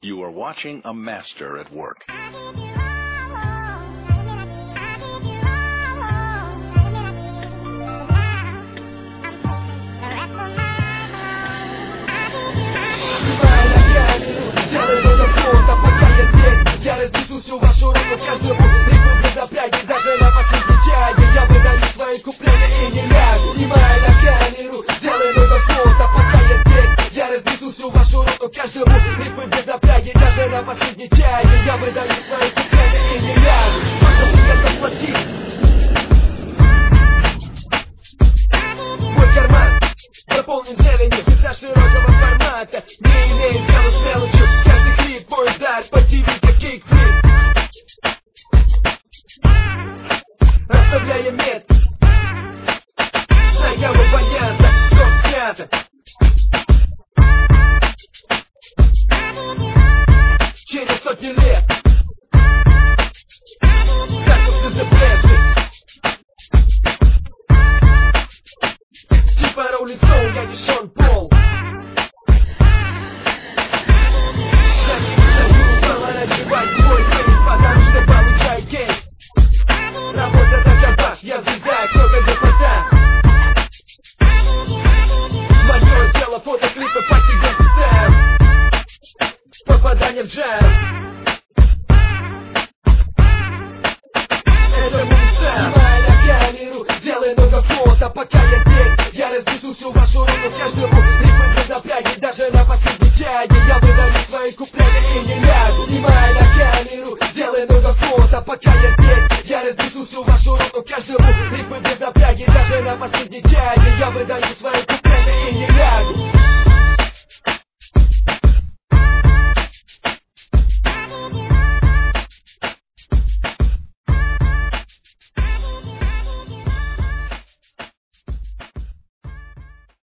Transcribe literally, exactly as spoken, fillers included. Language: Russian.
You are watching a master at work. Я разнесу всю вашу руку, каждому рифму без запряги, даже на последней тяге. Я выдаю свои куплеты и не лягу. Снимаю на камеру, делаю много фото, пока я здесь. Я разнесу всю вашу руку, каждому рифмы без запряги, даже на последней тяге. Я выдаю свои куплеты и не лягу. Сколько мне заплатить? Мой карман заполнен зеленью из-за широкого формата. Не имеет дела с мелочью, каждый клип мой удар по ти ви как кикфлип. Оставляя метки, заяву боятся, что снято. Через сотни лет статусы запрещены. Типа Роллинг Стоун, я не Шон Пол. Я не буду поворачивать свой кейс, потому что получаю кейс. Работа такова, я звезда, кто-то депутат. Мое дело фотоклипы по тебе стайл. Попадание в джаз. Это мой стайл. Снимай на камеру, делай много фото, пока я здесь. Я разнесу всю вашу руку, каждому